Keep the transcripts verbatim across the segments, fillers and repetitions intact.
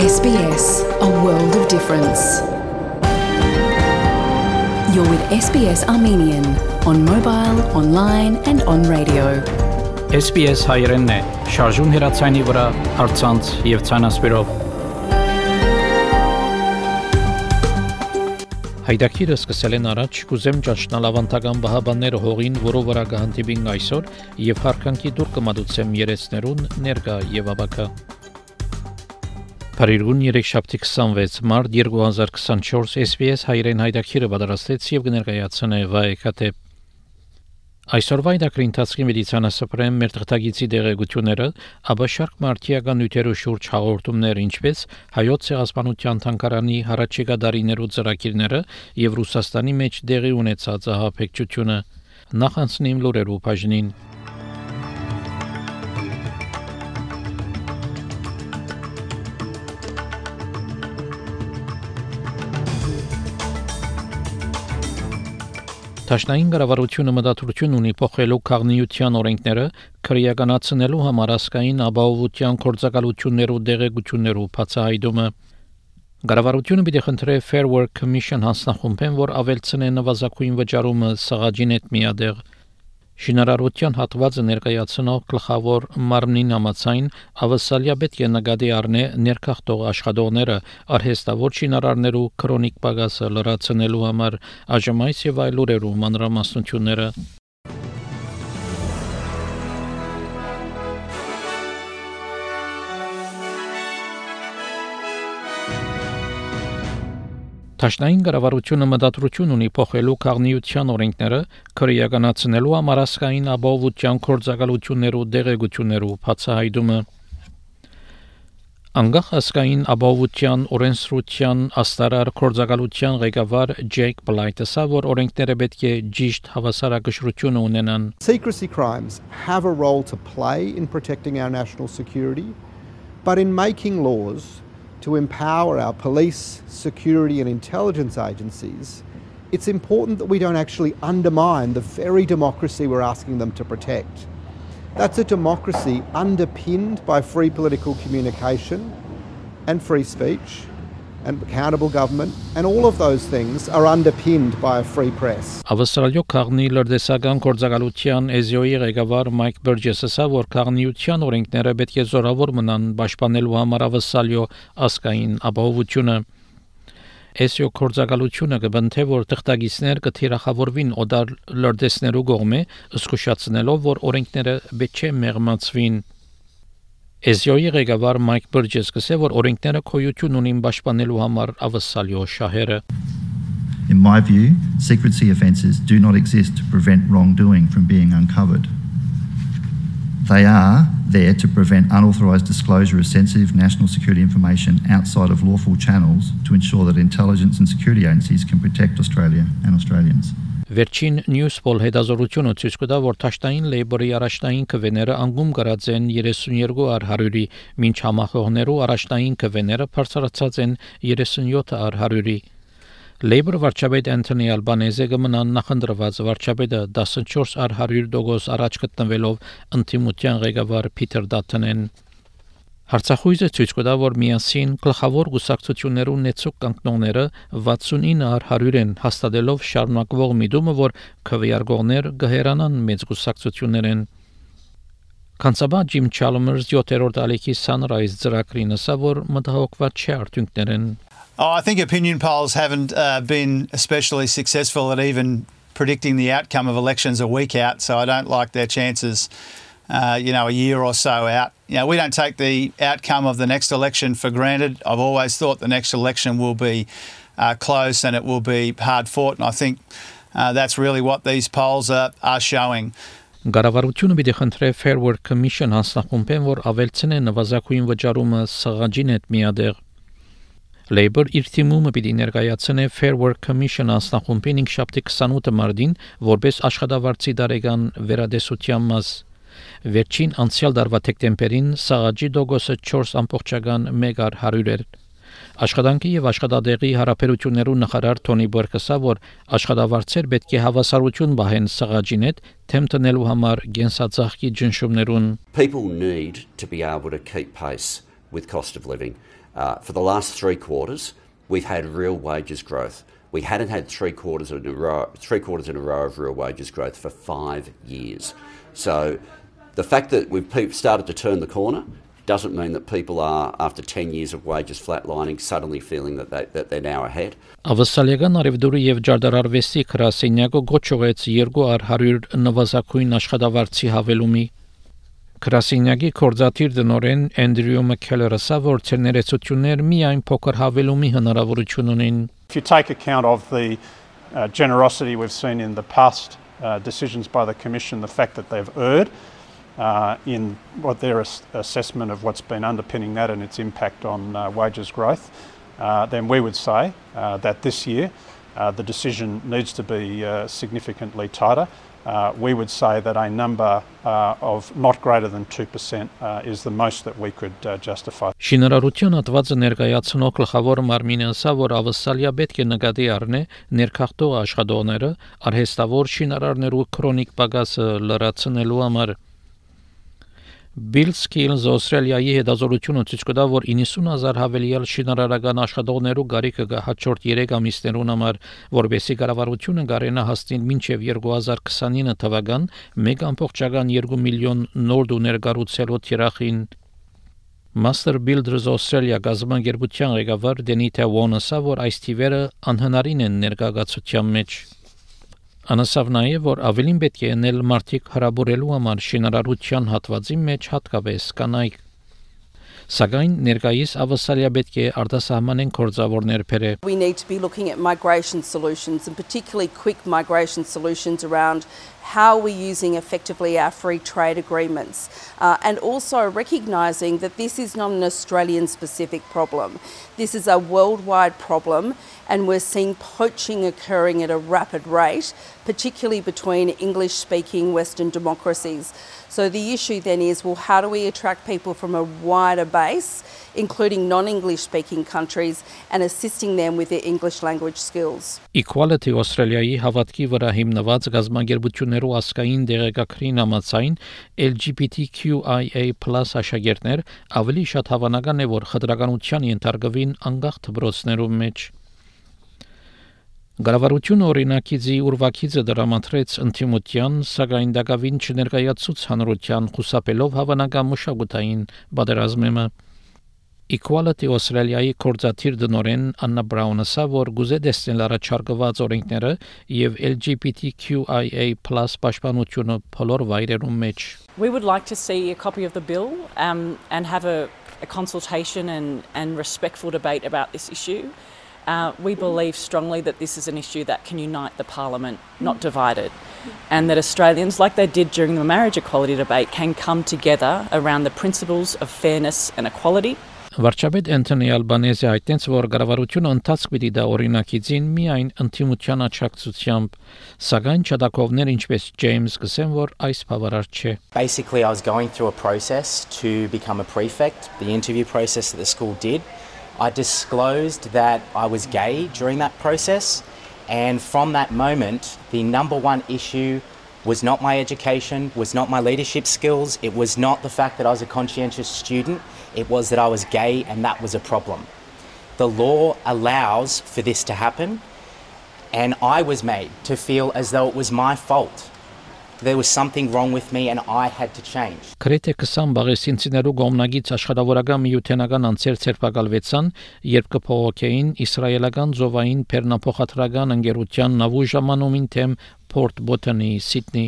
S B S, a world of difference. You're with S B S Armenian on mobile, online and on radio. S B S հայերենն է, շարժուն հեռացայինի վրա, առցանց եւ ցանասպիրով։ Հայդակիրը սկսել են առաջ, կուզեմ ճաշնալ ավանդական բահաբանները հողին, որով վրա կհանդիպին այսօր եւ հարկանքի դուր կմատուցեմ երեցներուն ներկա եւ ավակա։ Փարիգուն երեքշաբթի քսանվեց մարտ երկու հազար քսանչորս S B S հայերեն հայդակիրը պատրաստեց եւ կներկայացնե վայեկատե։ Այսօրվա հայդակրի ընթացքի մեդիցինասպրեմ մեր թղթագիտի դերակցությունները, ապա շարք մարդիական նյութերու շուրջ հաղորդումներ, ինչպես հայոց ցեղասպանության թանգարանի հարաճիգա դարիներու ծրագիրները եւ Ռուսաստանի մեջ դեղի ունեցած ահաբեկչությունը։ Նախ անցնեմ լուրերու բաժնին։ Տաշնային կառավարությունը մտադրություն ունի փոխելու քաղաքնիության օրենքները, քրեականացնելու համար ասկային ապահովության գործակալություններու դեղեցություններու բացահայտումը։ Կառավարությունը պիտի խնդրի Fair Work Commission հանձնախումբին, որ ավելցնե նվազագույն վճարումը սղաջին հետ միադեղ։ Շինարարության հատվածը ներկայացնող գլխավոր մարմնին համաձայն ավասալիա պետք է նկատի առնե ներքախտող աշխատողները արհեստավոր շինարարներու քրոնիկ պակասը լրացնելու համար ԱԺՄ-ից եւ այլ լուրերու մանրամասնությունները։ Տաշնային կառավարությունը մտադրություն ունի փոխելու քաղաքնիության օրենքները, քրեականացնելու համար ասկային ապահովության գործակալություններու դեղեցություններու բացահայտումը։ Անգախ ասկային ապահովության օրենսդրության աստարար գործակալության ղեկավար Jake Blight-ը որ օրենքները պետք է ճիշտ հավասարակշռություն ունենան։ Secrecy crimes have a role to play in protecting our national security, but in making laws to empower our police, security and intelligence agencies, it's important that we don't actually undermine the very democracy we're asking them to protect. That's a democracy underpinned by free political communication and free speech and accountable government, and all of those things are underpinned by a free press. Ավստրալիո քաղնի լրտեսական գործակալության էզիոյի ղեկավար Մայք Բըրջեսը ասա, որ քաղնիության օրենքները պետք է զորավոր մնան պաշտպանելու համար ավստրալիո ասկային ապահովությունը։ Էզիո գործակալությունը կբնթե, որ թղթագիտներ կթիրախավորվին օդար լրտեսներու կողմէ, զսկուշացնելով, որ օրենքները պետք է մեղմացվին։ Էզիոյի ղեկավար Մայք Բըրջեսը ասել, որ օրենքները քոյություն ունին պաշտպանելու համար ավստրալիո շահերը։ In my view, secrecy offences do not exist to prevent wrongdoing from being uncovered. They are there to prevent unauthorised disclosure of sensitive national security information outside of lawful channels to ensure that intelligence and security agencies can protect Australia and Australians. Վերջին Newspol հետազոտությունը ցույց կտա, որ Թաշտային Լեյբորի առաջնային քվեները անգում կրած են երեսունյոթ առ հարյուրի, մինչ համախոհներու առաջնային քվեները բարձրացած են երեսունյոթ առ հարյուրի։ Լեյբոր վարչապետ Անթոնի Ալբանեզը կմնան նախընտրված վարչապետը տասնչորս առ հարյուր տոկոս առաջ գտնվելով ընդդիմության ղեկավար Փիթեր Դաթոնեն։ Հարցախույզը ցույց կտա, որ միասին գլխավոր գուսակցություններու նեցուկ կանգնողները վաթսունինը առ հարյուր են, հաստատելով շարունակվող միտումը, որ քվեարկողներ կհերանան մեծ գուսակցություններեն։ Կանցաբա Ջիմ Չալմերս յոթերորդ ալիքի Sunrise ծրագրին ասա, որ մտահոգված չէ արդյունքներեն։ Oh, I think opinion polls haven't uh, been especially successful at even predicting the outcome of elections a week out, so I don't like their chances. Uh, you know, a year or so out. You know, we don't take the outcome of the next election for granted. I've always thought the next election will be uh, close and it will be hard fought, and I think uh, that's really what these polls are, are showing. Կառավարությունը պիտի խնդրի Fair Work Commission հանձնախումբին, որ ավելցնե նվազագույն վճարումը սղաջին հետ միադեղ։ Labour իր թիմումը պիտի ներկայացնե Fair Work Commission հանձնախումբին ինքշաբթի քսանութ մարտին, որպես աշխատավարձի դարեգան վերադեսության մաս։ Վերջին անցյալ դարվա դեկտեմբերին սաղաջի դոգոսը չորս ամբողջական մեկ առ հարյուր էր։ Աշխատանքի եւ աշխատադեղի հարաբերություններու նախարար Թոնի Բերկը ասա, որ աշխատավարձեր պետք է հավասարություն բահեն սաղաջին հետ, թեմ տնելու համար գենսածաղկի ճնշումներուն։ People need to be able to keep pace with cost of living. Uh, for the last three quarters, we've had real wages growth. We hadn't had three quarters in a row, three quarters in a row of real wages growth for five years. So the fact that we've started to turn the corner doesn't mean that people are, after ten years of wages flatlining, suddenly feeling that, they, that they're now ahead. Ավսալիական արևդուրի եւ ջարդարարվեստի քրասենյակը գոչողեց երկու հարյուր նվազագույն աշխատավարձի հավելումի Քրասենյակի կորզաթիր դնորեն Էնդրյու Մքելերը ասավ, որ ցերներեցություններ միայն փոքր հավելումի հնարավորություն ունեն. If you take account of the uh, generosity we've seen in the past uh, decisions by the Commission, the fact that they've erred uh, in what their ass- assessment of what's been underpinning that and its impact on uh, wages growth, uh, then we would say uh, that this year uh, the decision needs to be uh, significantly tighter. Uh, we would say that a number uh, of not greater than two percent uh, is the most that we could uh, justify. Շինարարություն հատվածը ներկայացնող գլխավոր մարմինը ասա, որ ավսալիա պետք է նկատի առնե ներքախտող աշխատողները արհեստավոր շինարարներու քրոնիկ պակասը լրացնելու համար. Bill Skills Australia-ի հետազոտությունը ցույց կտա, որ իննսուն հազար հավելյալ շինարարական աշխատողներու գարիկը հաջորդ երեք ամիսներուն համար, որբեսի կառավարությունը կարենա հասնել մինչև երկու հազար քսանինը թվական մեկ ամբողջական երկու միլիոն նոր դուներ կառուցելու թիրախին. Master Builders Australia գազամագերբության ղեկավար Դենիթա Վոնը ասա, որ այս թիվերը անհնարին են ներկայացության մեջ. Անասավ նաև, որ ավելին պետք է ենել մարդիկ հրաբուրելու համար շինարարության հատվածի մեջ հատկապես կանայք. Սակայն ներկայիս ավսալիա պետք է արտասահմանեն կորձավորներ բերե. We need to be looking at migration solutions and particularly quick migration solutions around how we're using effectively our free trade agreements uh, and also recognising that this is not an Australian specific problem. This is a worldwide problem and we're seeing poaching occurring at a rapid rate, particularly between English speaking Western democracies. So the issue then is, well, how do we attract people from a wider base, including non-English speaking countries, and assisting them with their English language skills? Equality Australia-ի հավատքի վրա հիմնված գազամագերբություններու ասկային դեղեկագրին համաձայն L G B T Q I A plus աշակերտներ ավելի շատ հավանական է, որ խտրականության ենթարկվին անկախ դպրոցներու մեջ. Գարավարությունը օրինակիցի ուրվակիցը դրամատրեց ընդդիմության, սակայն դակավին չներկայացուց հանրության խուսափելով հավանական մշակութային պատերազմը. Equality Australia-ի կորձաթիր դնորեն Աննա Բրաունը ասա, որ գուզե դեսնել առաջարկված օրենքները եւ L G B T Q I A plus պաշտպանությունը բոլոր վայրերում մեջ. We would like to see a copy of the bill um, and have a, a consultation and, and respectful debate about this issue. Uh, we believe strongly that this is an issue that can unite the Parliament, not divide it, and that Australians, like they did during the marriage equality debate, can come together around the principles of fairness and equality. Վարչապետ Անթոնի Ալբանեզը հայտնեց, որ կառավարությունը ընթացք պիտի դա օրինակիցին միայն ընդդիմության աջակցությամբ, սակայն չադակովներ ինչպես Ջեյմս գսեն, որ այս բավարար չէ. Basically, I was going through a process to become a prefect, the interview process that the school did. I disclosed that I was gay during that process, and from that moment, the number one issue was not my education, was not my leadership skills, it was not the fact that I was a conscientious student, it was that I was gay and that was a problem. The law allows for this to happen, and I was made to feel as though it was my fault. There was something wrong with me and I had to change. Քրեթե քսան բաղեսինցիներու գոմնագից աշխատավորական միութենական անձեր ցերպակալվեցան, երբ կփողոքեին իսրայելական զովային փեռնափոխադրական ընկերության նավու ժամանումին թեմ Port Botany Sydney.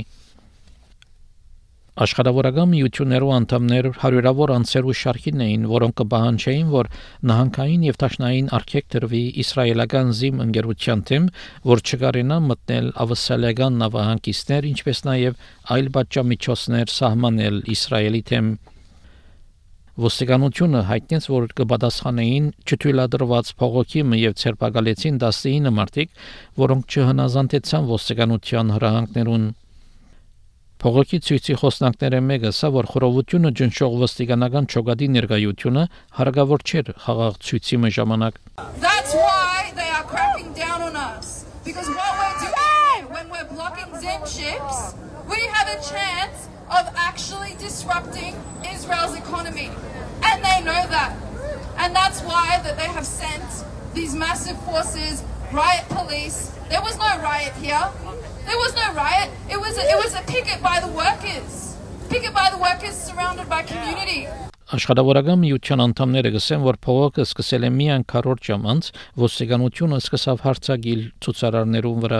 Աշխատավորական միություններու անդամներ հարյուրավոր անձերու շարքին էին, որոնք կպահանջեին, որ նահանգային եւ տաշնային արգելք տրվի իսրայելական զիմ ընկերության թեմ, որ չկարենա մտնել ավսալիական նավահանգիստներ, ինչպես նաեւ այլ պատժամիջոցներ սահմանել Իսրայելի թեմ. Ոստիկանությունը հայտնեց, որ կպատասխանեին չթույլատրված փողոքի եւ ցերպակալեցին տասնինը մարդիկ, որոնք չհնազանդեցան ոստիկանության հրահանգներուն. Փողոքի ցույցի խոսնակները մեկը ասա, որ խորովությունը ջնշող ոստիկանական ճոգադի ներկայությունը հարկավոր չէր խաղաղ ցույցի ժամանակ. That's why they are cracking down on us. Because what we're doing when we're blocking Zen ships, we have a chance of actually disrupting Israel's economy. And they know that. And that's why that they have sent these massive forces, riot police. There was no riot here. There was no riot. It was a, it was a picket by the workers. Picket by the workers surrounded by community. Աշխատավորական միության անդամները գսեն, որ փողոքը սկսել է միայն քառորդ ժամ անց, ոստիկանությունը սկսավ հարձակել ցուցարարներուն վրա։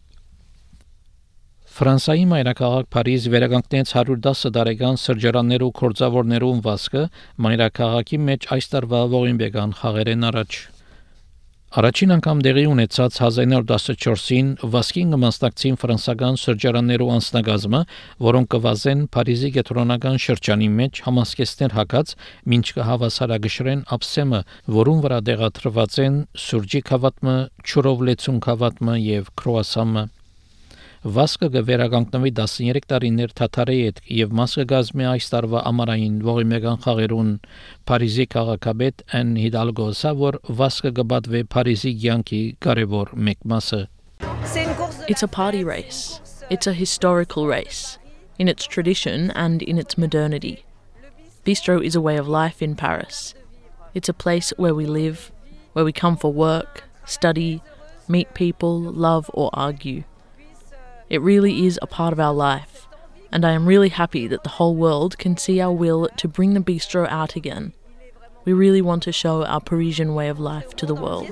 Ֆրանսիայի մայրաքաղաք Փարիզ վերականգնեց one hundred ten տարեկան սրճարաններու կորձավորներուն վազքը մայրաքաղաքի մեջ այս տարվա ողիմբեգան խաղերեն առաջ։ Առաջին անգամ դեղի ունեցած one thousand nine hundred fourteen-ին վազքին կմասնակցին ֆրանսական սրճարաններու անձնագազմը, որոնք կվազեն Փարիզի կենտրոնական շրջանի մեջ համասկեսներ հակած, մինչ կհավասարագշրեն ափսեմը, որուն վրա դեղատրված են սուրճի քավատմը, չորով լեցուն քավատմը եւ քրոասամը։ Վազքը կվերականգնվի nineteen տարիներ թաթարի հետ եւ մաս կգազմի այս տարվա ամառային ողիմեգան խաղերուն։ Փարիզի քաղաքապետ Ան Հիդալգո ասավ, վազքը կբադվի Փարիզի կյանքի կարևոր մեկ մասը։ It's a party race. It's a historical race, in its tradition and in its modernity. Bistro is a way of life in Paris. It's a place where we live, where we come for work, study, meet people, love or argue. It really is a part of our life, and I am really happy that the whole world can see our will to bring the bistro out again. We really want to show our Parisian way of life to the world.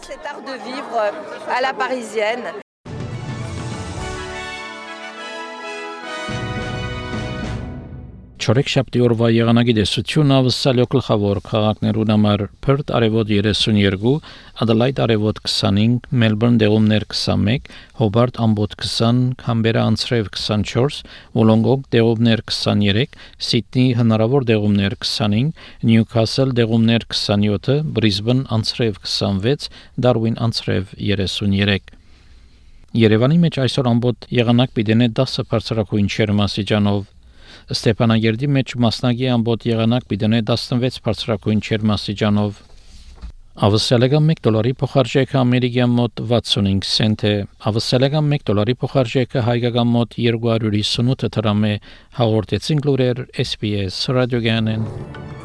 Չորեքշաբթի օրվա եղանակի տեսությունը ավսալյո գլխավոր քաղաքներուն համար Perth արևոտ thirty-two, Adelaide արևոտ twenty-five, Melbourne դեղումներ twenty-one, Hobart ամբոտ twenty, Canberra անցրև twenty-four, Wollongong դեղումներ twenty-three, Sydney հնարավոր դեղումներ twenty-five, Newcastle դեղումներ twenty-seven, Brisbane անցրև twenty-six, Darwin անցրև thirty-three։ Երևանի մեջ այսօր ամբոտ եղանակ պիտի ten բարձրակույն չերմասիջանով Ստեփանագերդի մեջ մասնագի ամբոտ եղանակ պիտի sixteen բարձրակույն չերմասիջանով Ավսալական one դոլարի փոխարժեքը ամերիկյան մոտ sixty-five سنت է Ավսալական one դոլարի փոխարժեքը հայկական մոտ two hundred fifty-eight դրամ է հաղորդեցին լուրեր S B S ռադիոգյանեն